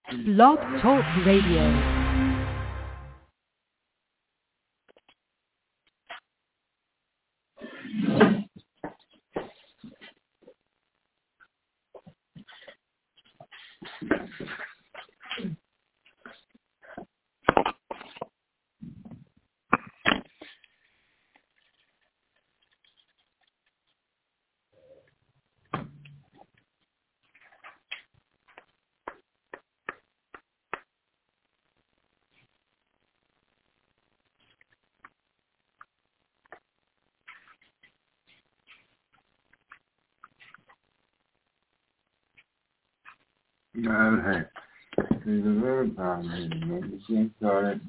Blog Talk Radio. Hey, see the little time, maybe make the shit started.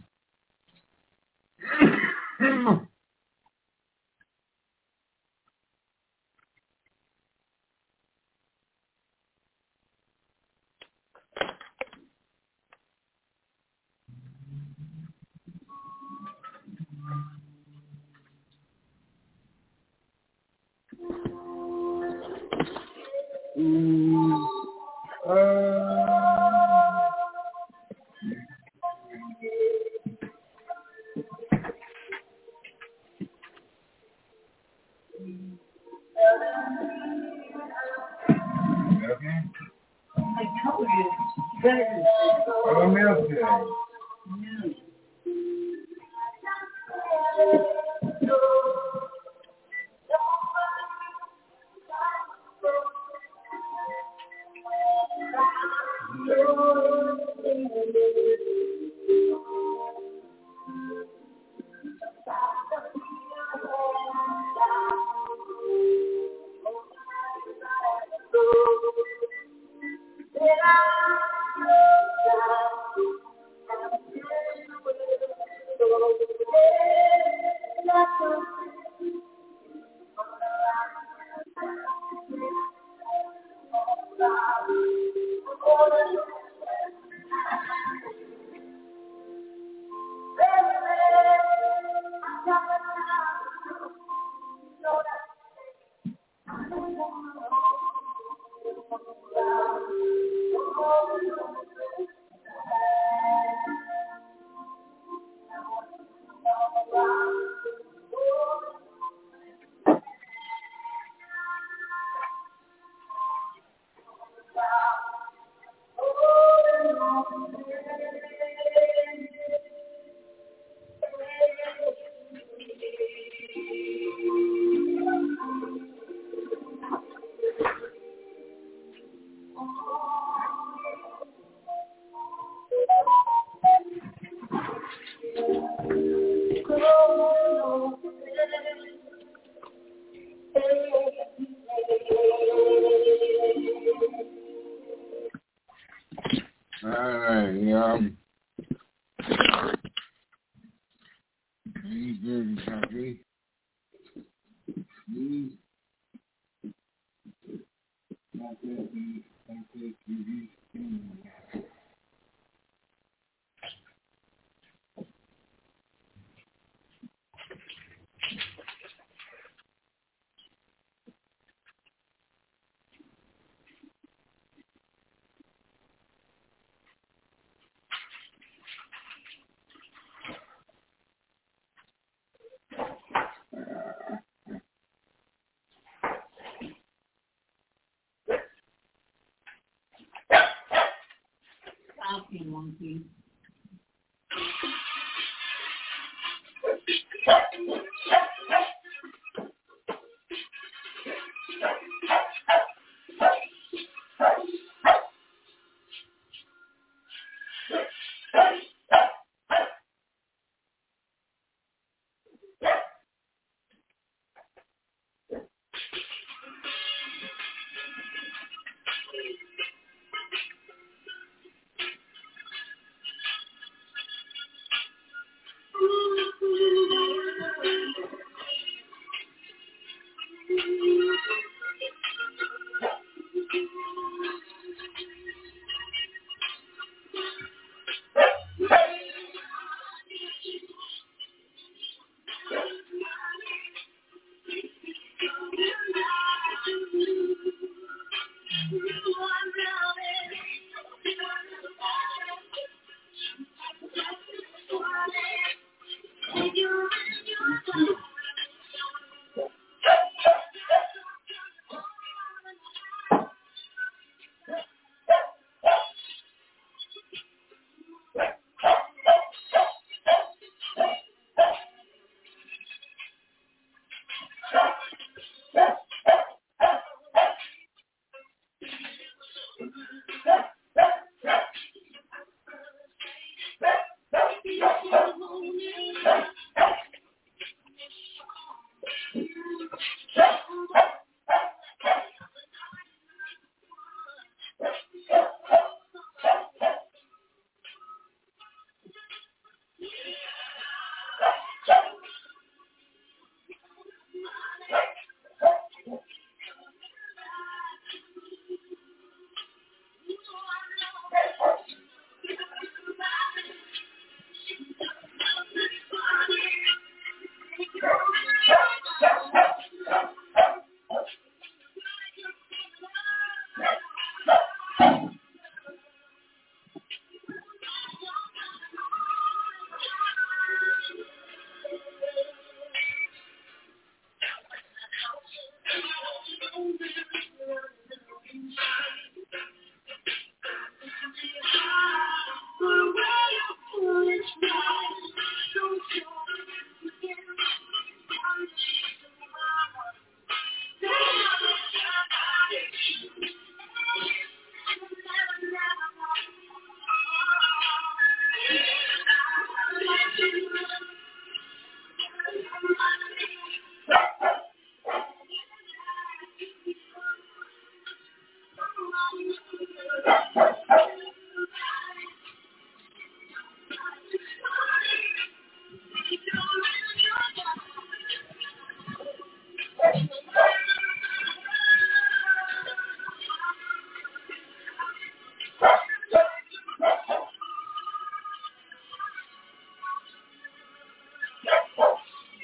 Monkey.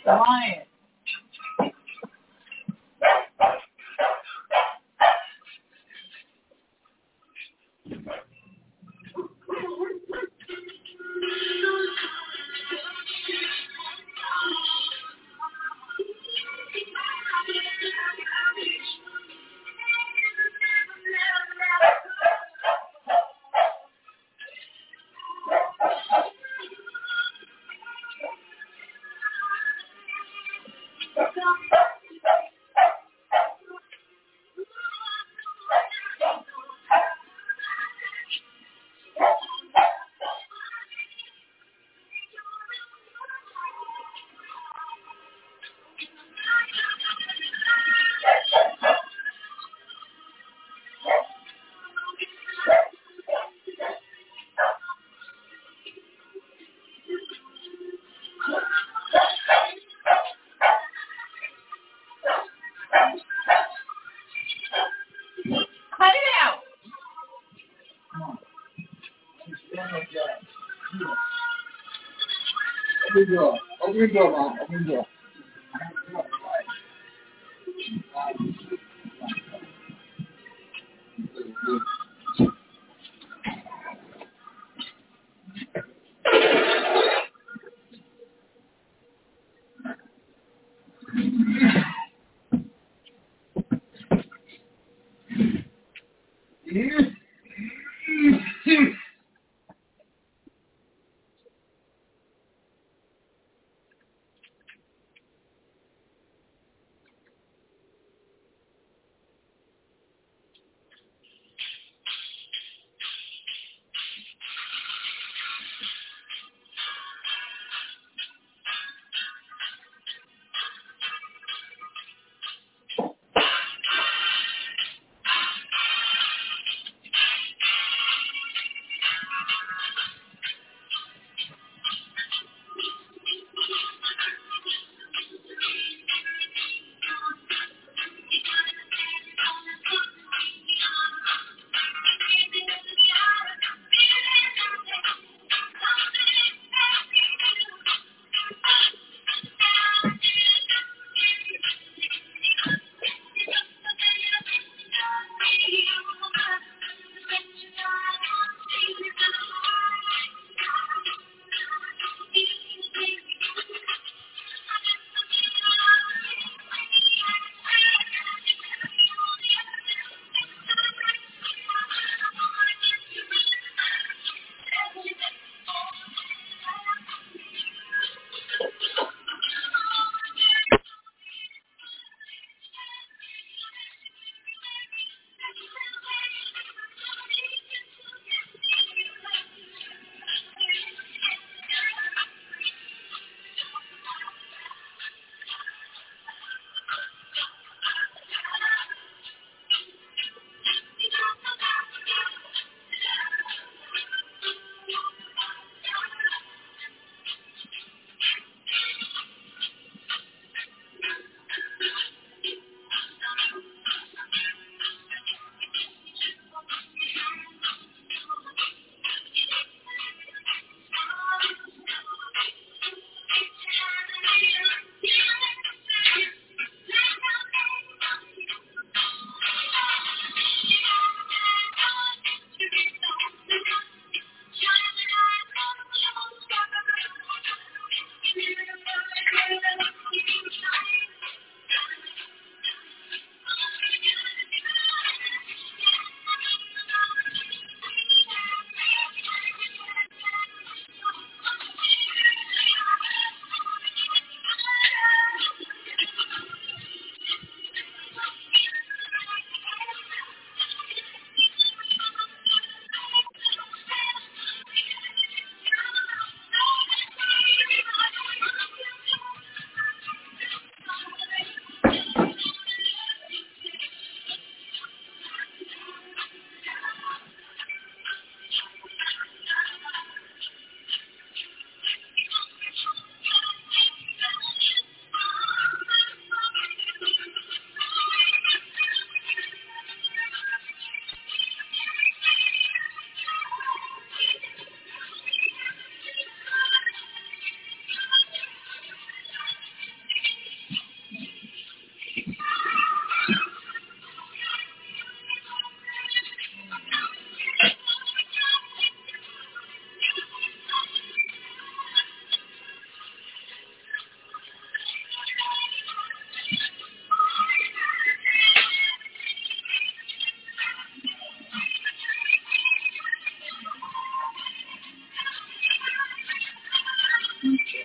Lion. Cut it out. Open the door. Open the door, Mom. Open the door.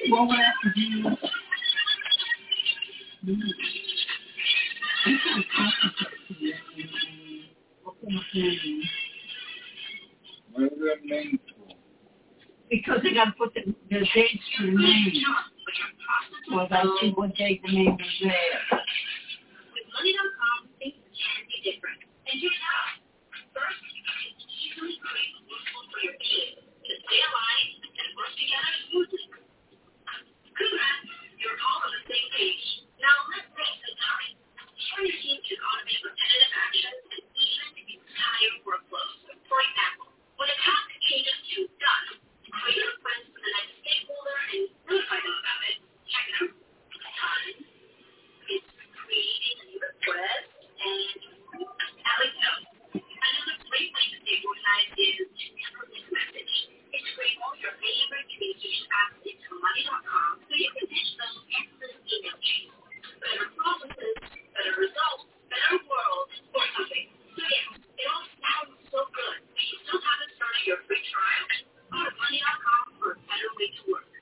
What would I have to do? What does that mean? Because they got to put the dates to the name. Well, I see what date the name was there. With Money.com, things can be different. And here's how. First, you can easily create a ritual for your team to stay aligned and work together smoothly. Congrats, you're all on the same page. Now let's race the time. Your team can automate repetitive actions and even entire workflows. For example, when a task changes to done, create a request for the next stakeholder and notify them about it. Check it out. Done. It's creating a new request and Alex knows. Another great way to stay organized is to template a message. Integrate all your favorite communication apps into Money.com so you can ditch those endless email chains. Better processes, better results, better world, or something. So yeah, it all sounds so good, but you still haven't started your free trial? Go to Money.com for a better way to work.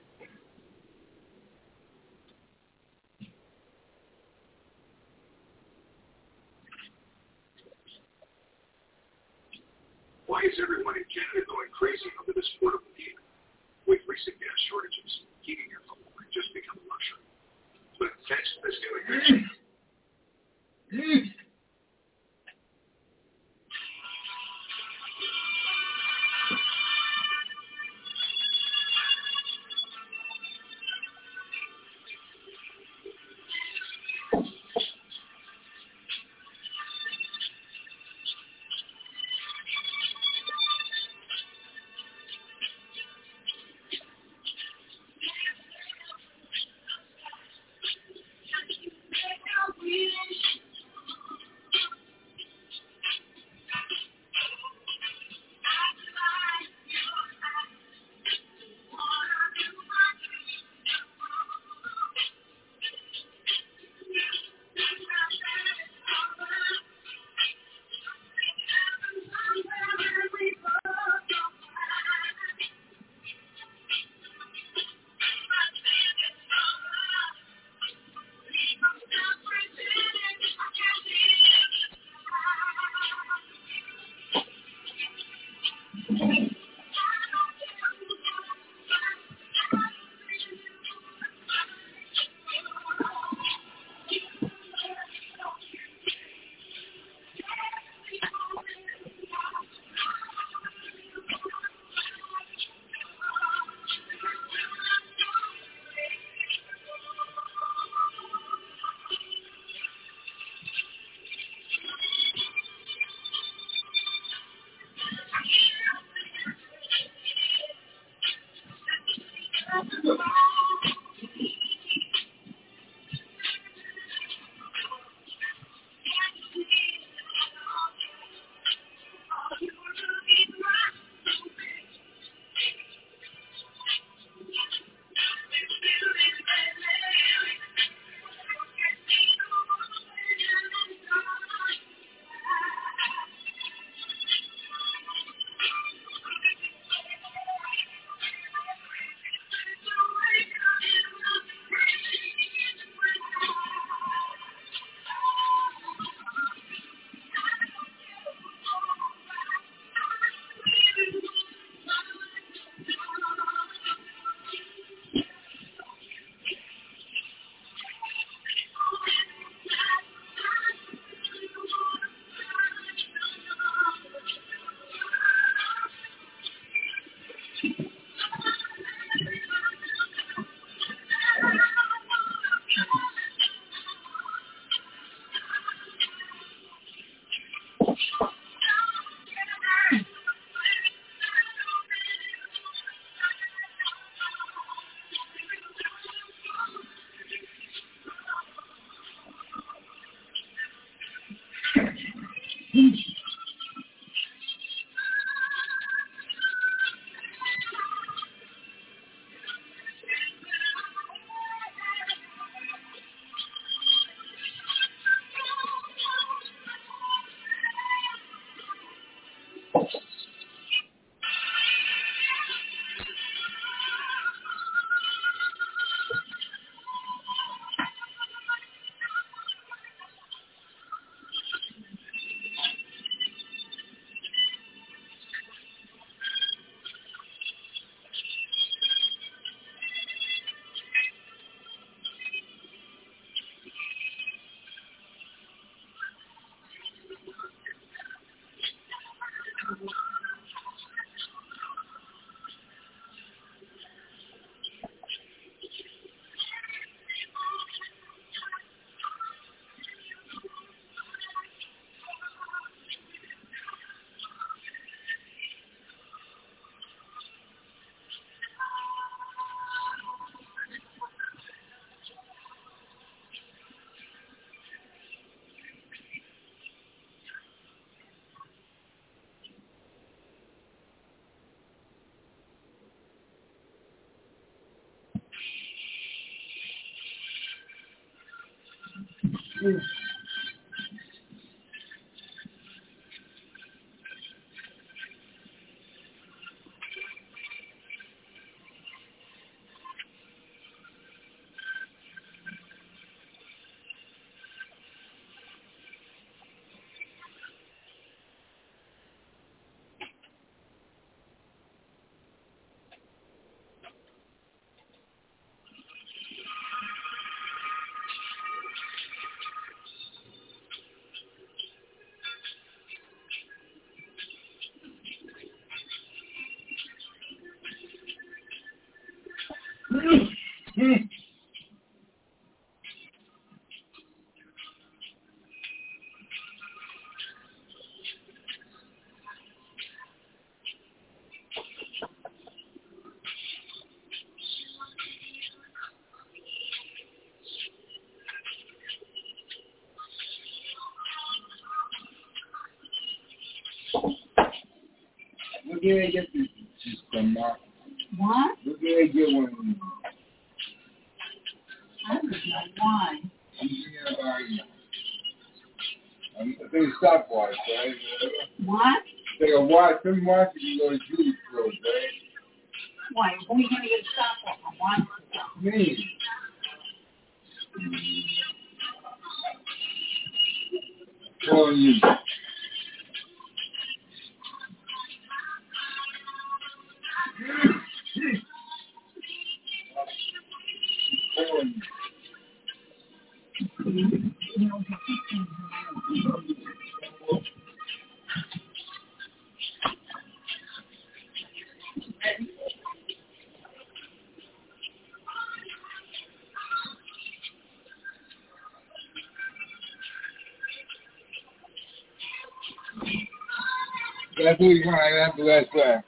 Why is everyone in Canada going crazy over this portable heater? With recent gas shortages, heating your home might just become a luxury. But thanks to this new invention, Look at it, get this system now. What? Look at it, get one of these. I don't know why. I'm thinking about it. I think it's stopwatch, right? What? Take a watch, some watch you can go to Judy's throat, right? Why? Who are you going to get stopped for? What? Me. Calling you. That's what you want after that track.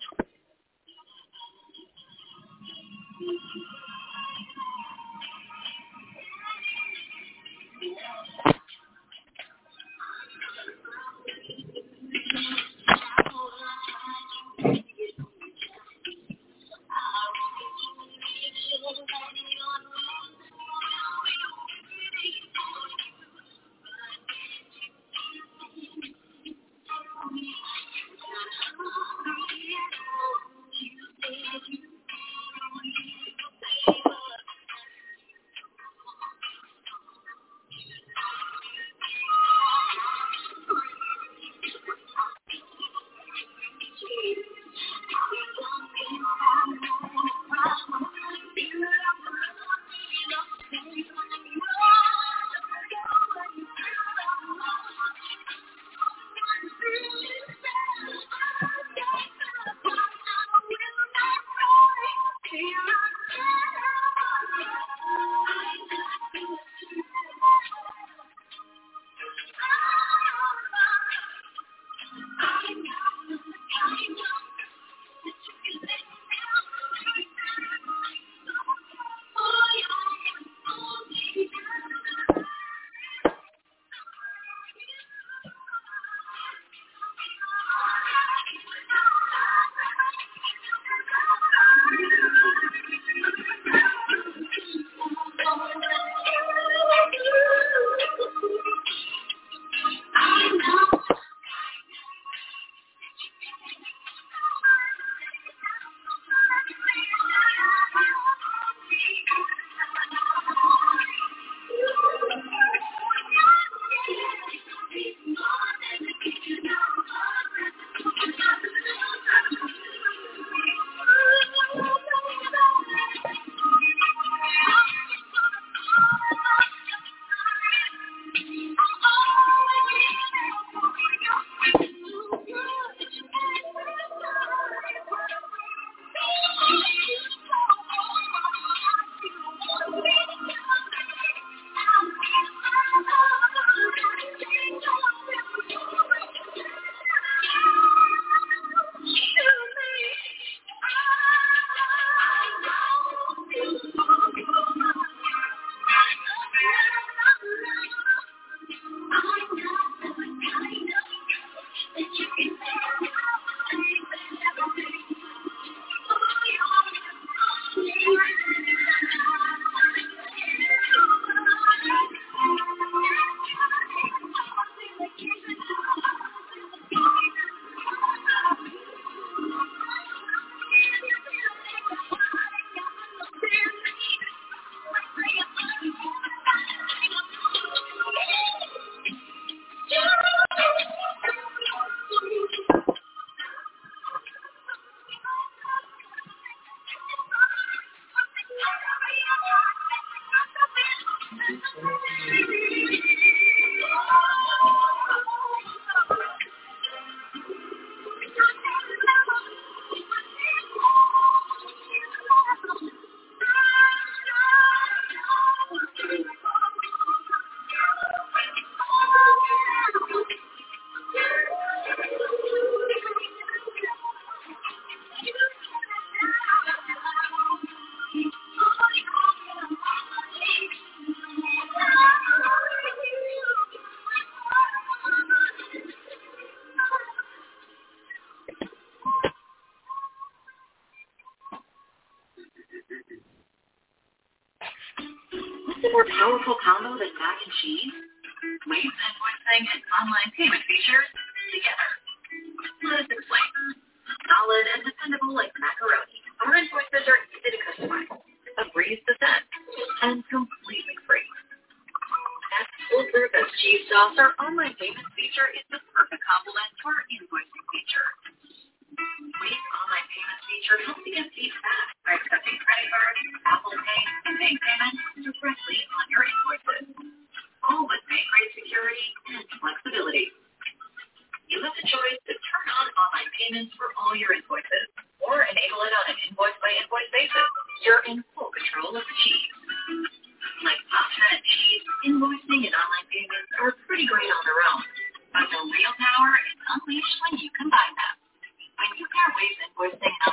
The more powerful combo than mac and cheese? Waves invoicing and online payment features together. Let us explain. Solid and dependable like macaroni. Our invoices are easy to customize, a breeze to send, and completely free. As foolproof as cheese sauce, our online payment feature is the perfect complement to our invoicing feature. Wave's online payments feature helps you get paid fast by accepting credit cards, Apple Pay, and bank payments directly on your invoices. All with bank-grade security and flexibility. You have the choice to turn on online payments for all your invoices, or enable it on an invoice-by-invoice basis. You're in full control of the cheese. Like pasta and cheese, invoicing and online payments are pretty great on their own, but the real power is unleashed when you combine them. When you pair Waves invoicing and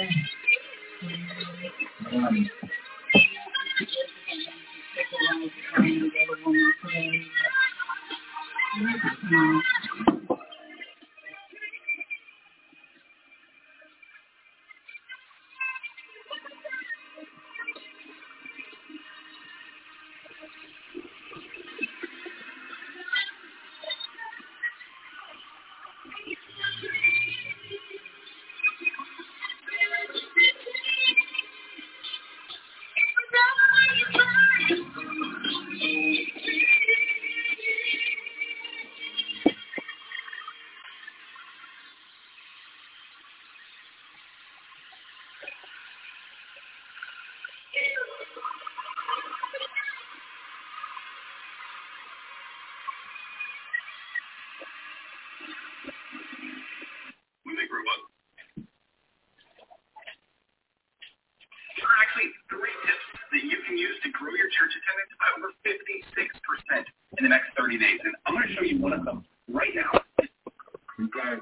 When they grow up. There are actually 3 tips that you can use to grow your church attendance by over 56% in the next 30 days. And I'm going to show you one of them right now. Okay.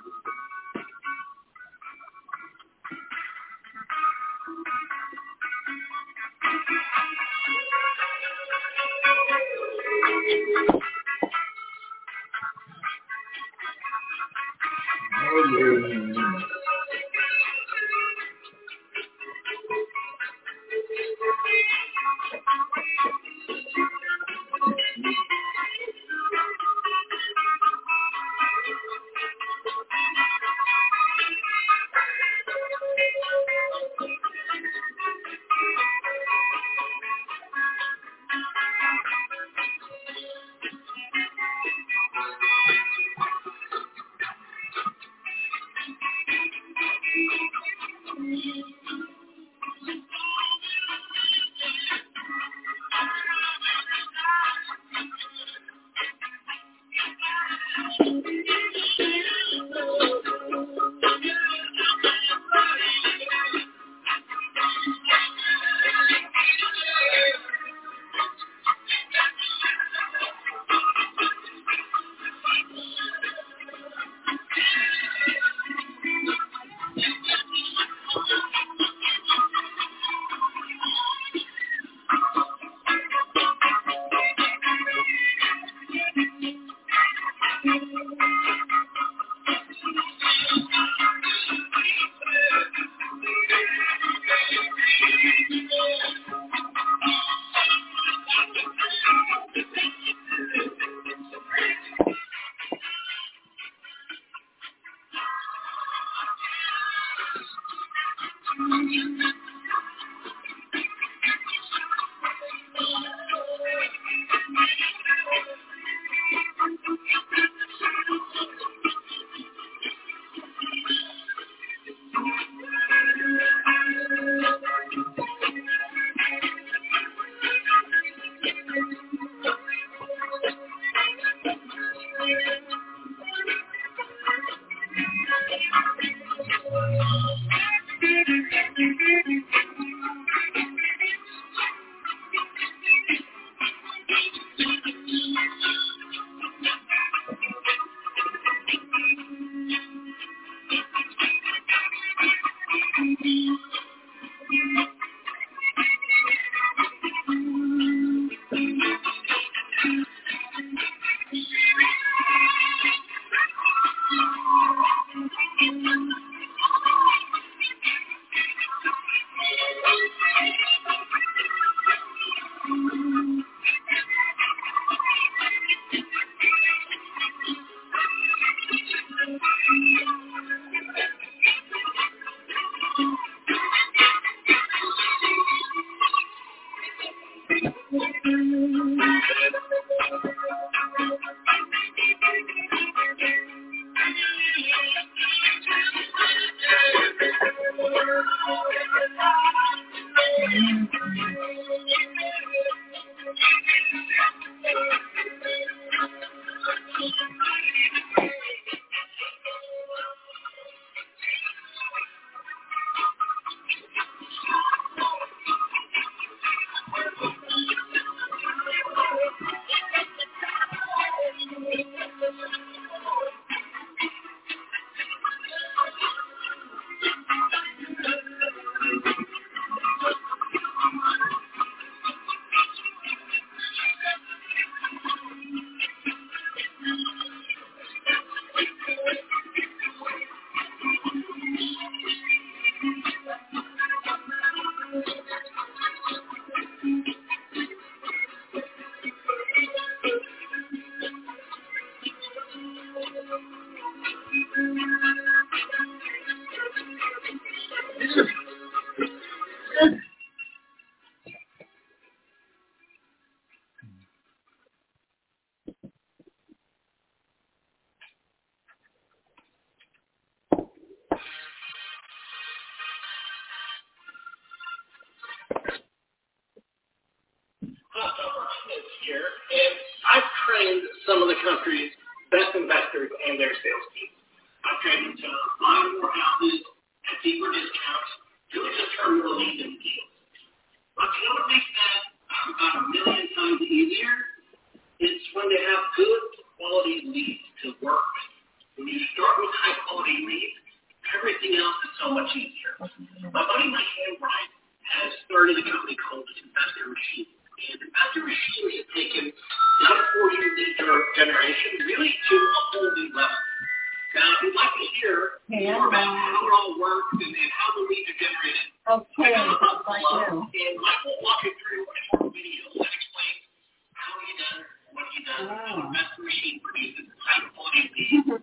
country's best investors and their sales teams. Upgrading to buying more houses at deeper discounts, really just turn the leads into deals. But you know what makes that about a million times easier? It's when they have good quality leads to work with. When you start with high quality leads, everything else is so much easier. My buddy Mike Hambright has started a company called Investor Machine. And Investor Machine has taken that portion of lead generation really to a whole new level. Now, if you'd like to hear more about how it all works and how the leads are generated, Okay, I do. and Mike will walk you through a short video that explains how he does what he does, how Investor Machine produces high quality leads.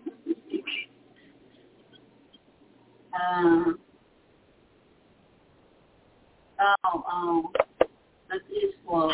That is slow.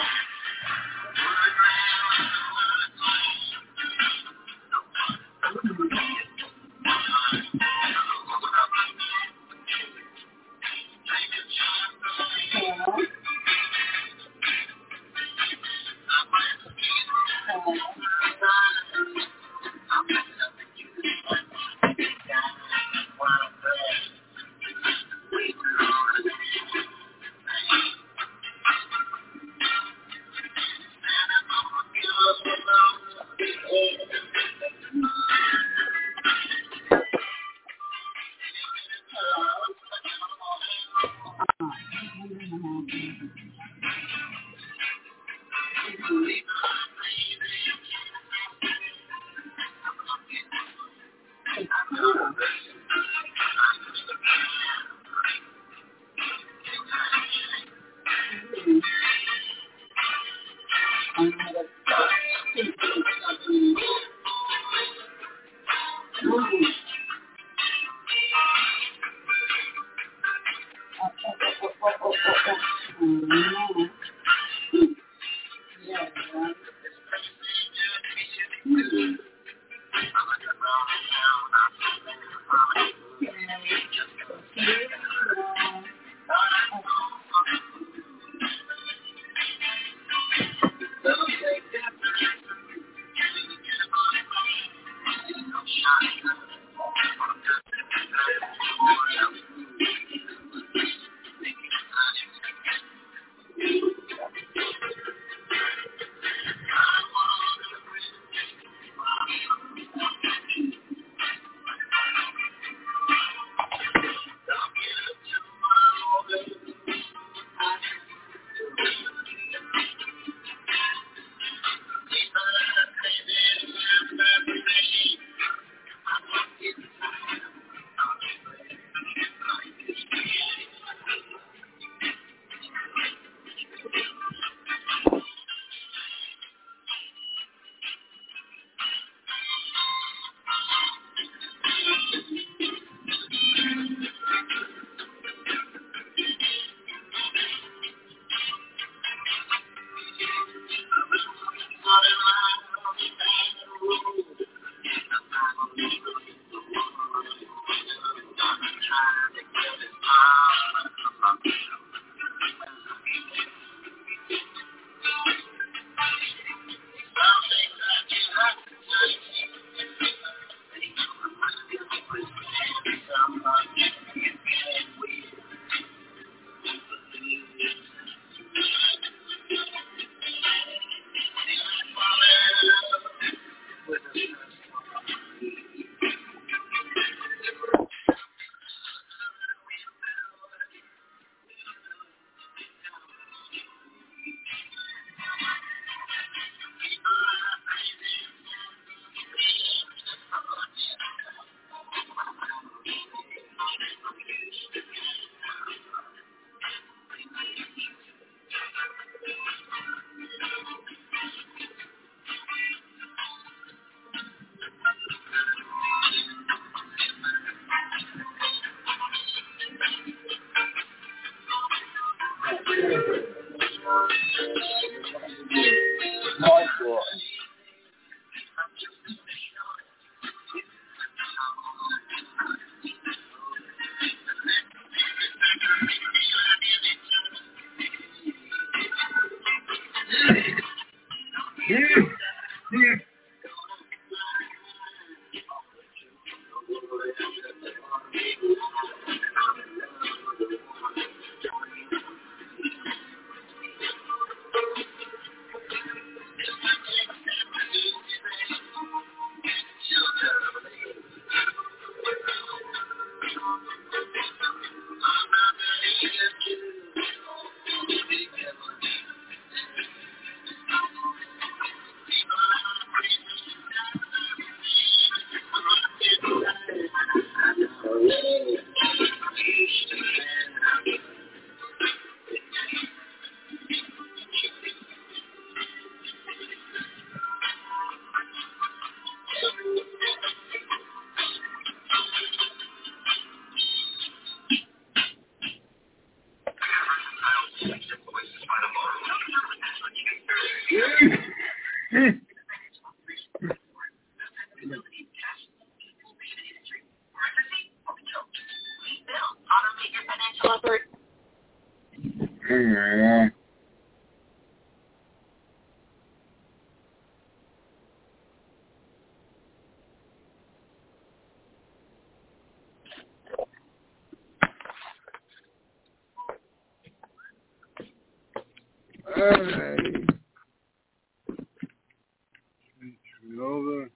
Over.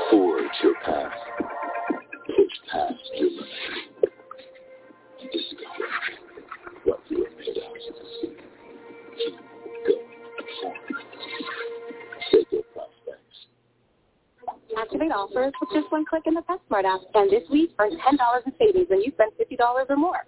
Forge your path. Push past your limits. Discover what you are made of. Keep going forward. Sacred Prospects. Activate offers with just one click in the PetSmart app. And this week, earn $10 in savings when you spend $50 or more.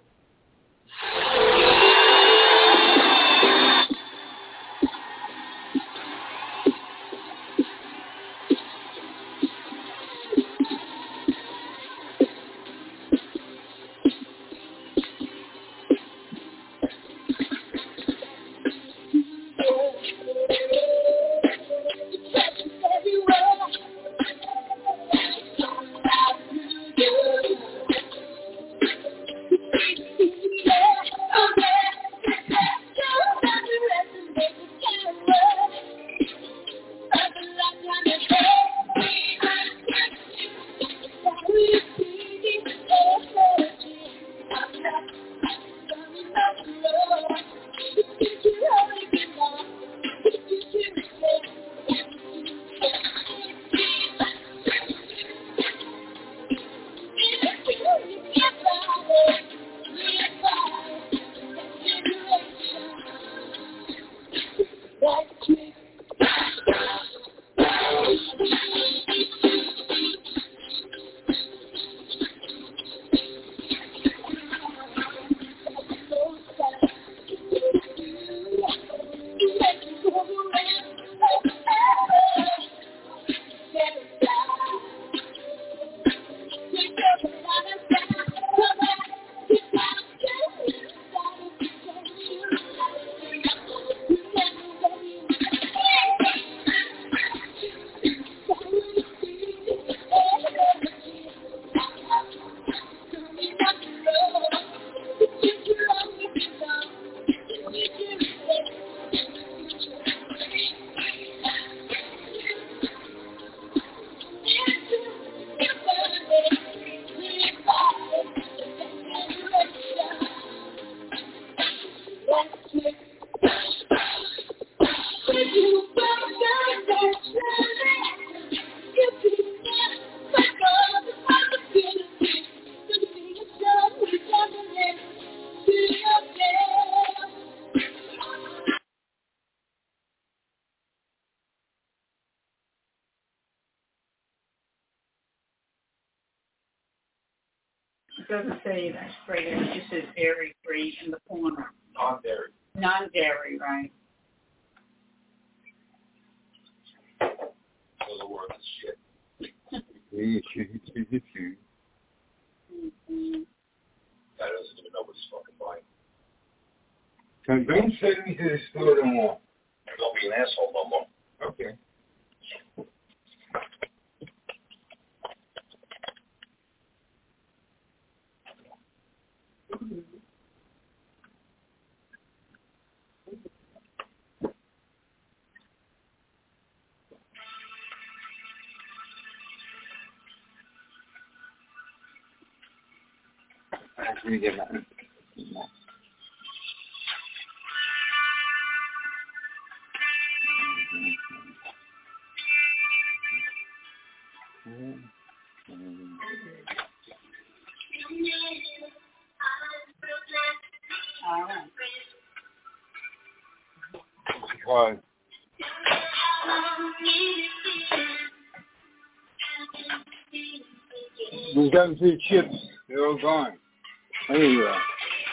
It doesn't say that's great. It just says dairy free in the corner. Non-dairy. Non-dairy, right? Those are words of shit. Guy doesn't even know what he's fucking buying. Don't send me to the store no more. Don't be an asshole no more. Okay. Let me get that. Because we got them 2 chips. They're all gone. There you go.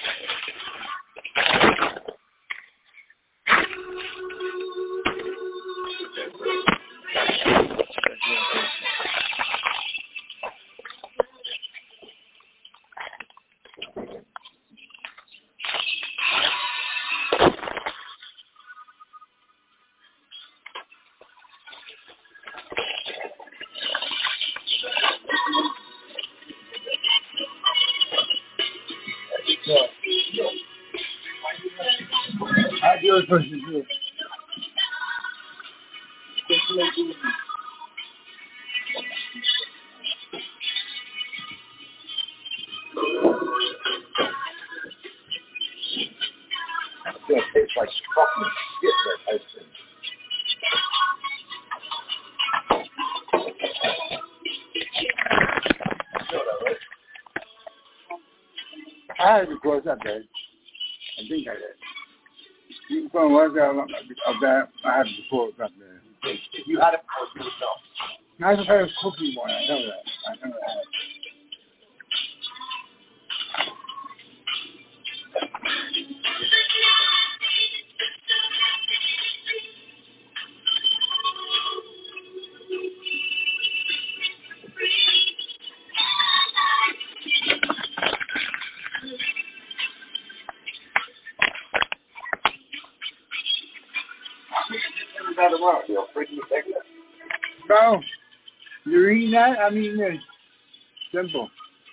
I do it versus you. It tastes like fucking shit, that type thing. had the course up there. I think I did. You can find one of that. I have the course up there. If you had a course, you would know. I just had a cookie one. I know that. I never had it. Another one, feel free to take it. No, you're eating that? I mean, it's simple.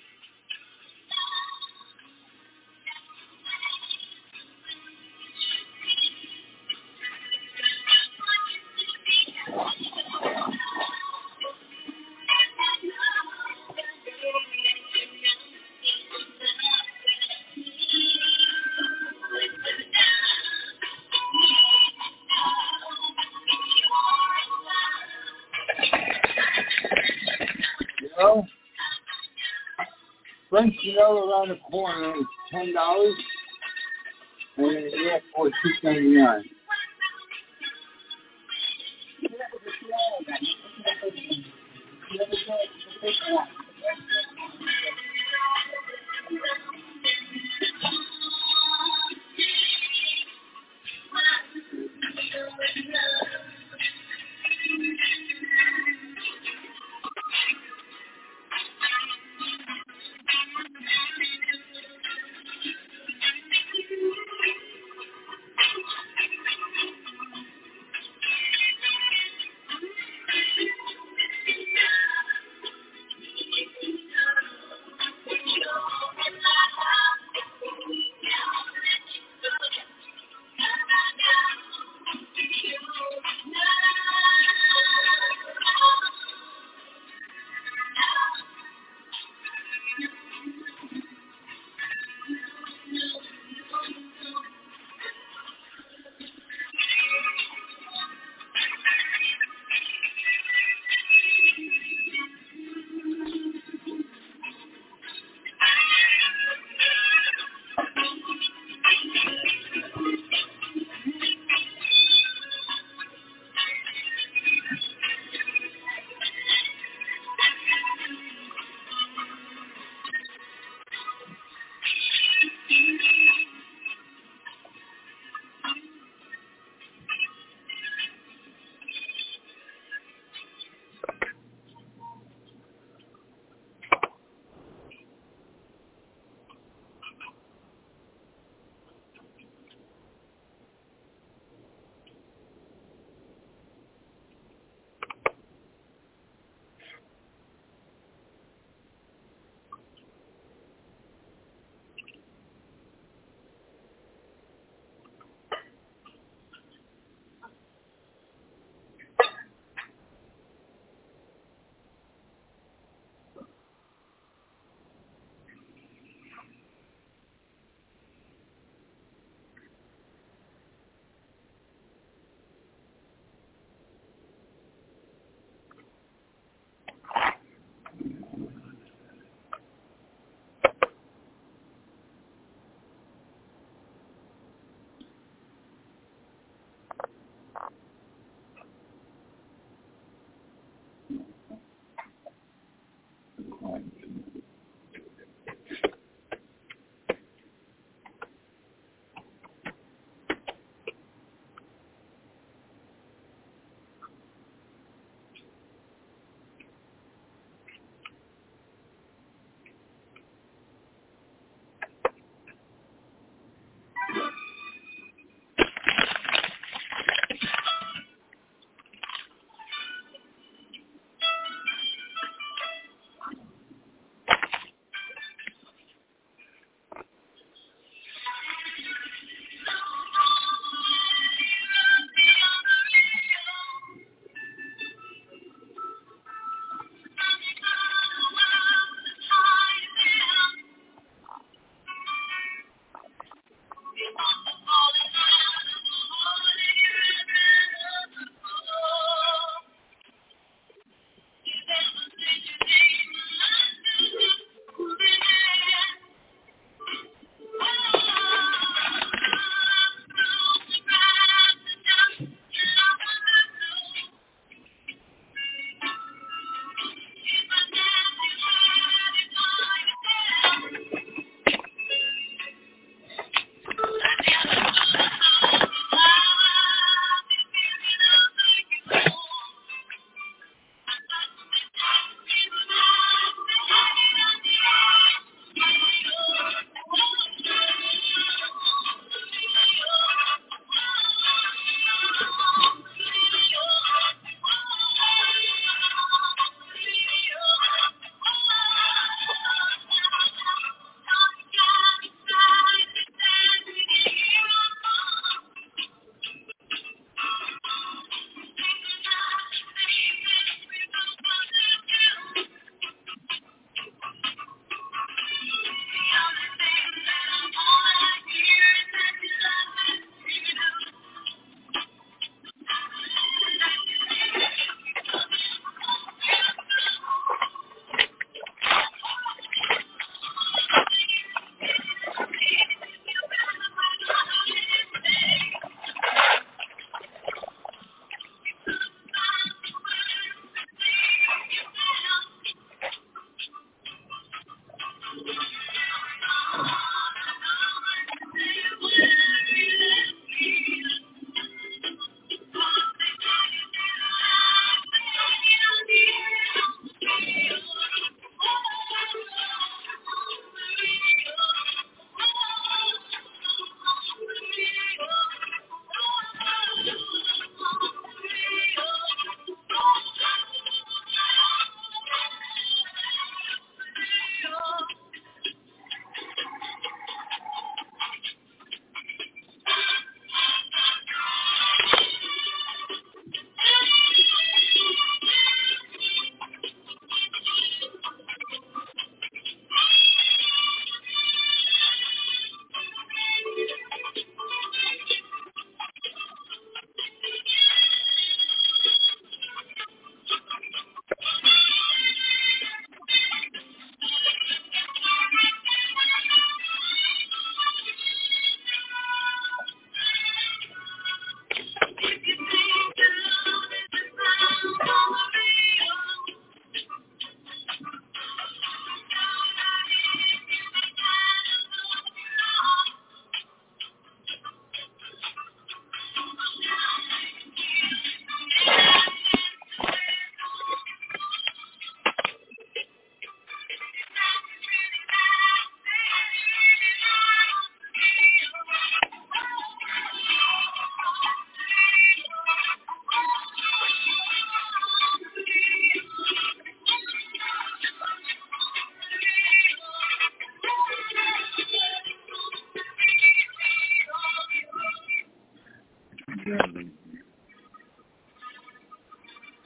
French vanilla around the corner is $10, and the airport $6.99.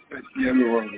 Yeah, we were.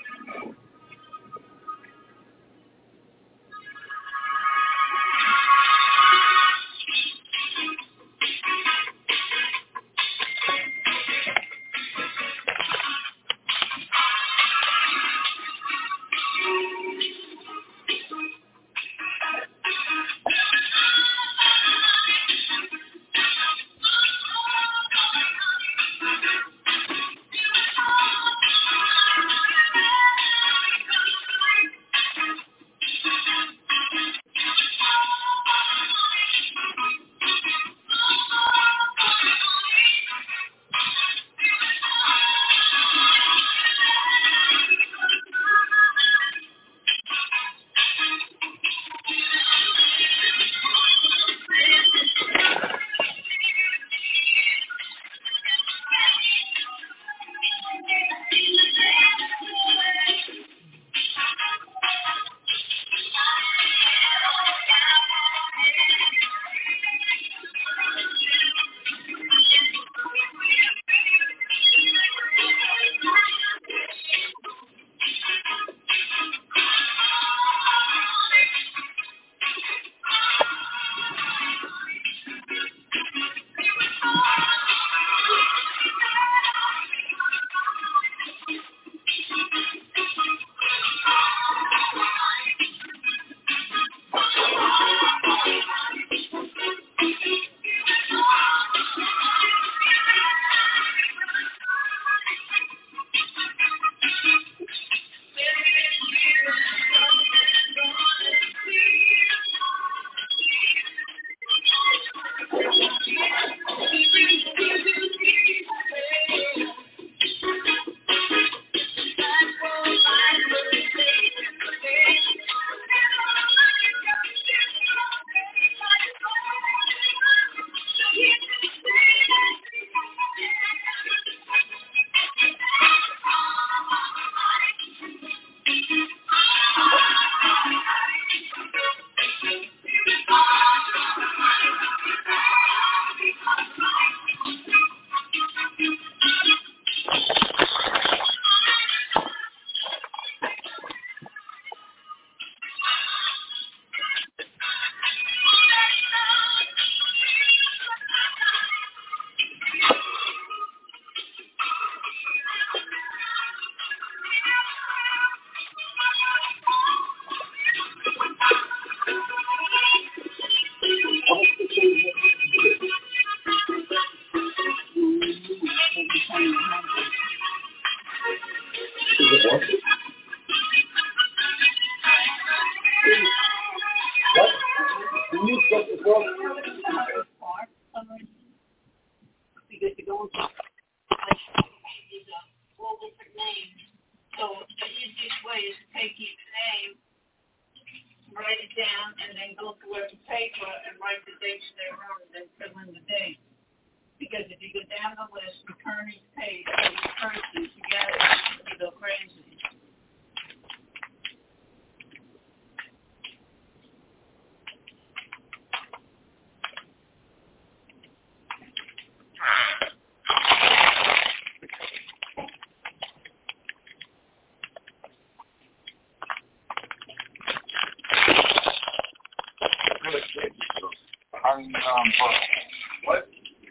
What?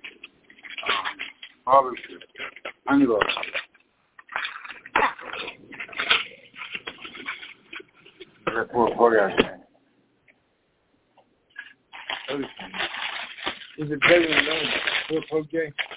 Barbecue. Honey roll. That's what pork out there. Is it better than that? Pork game?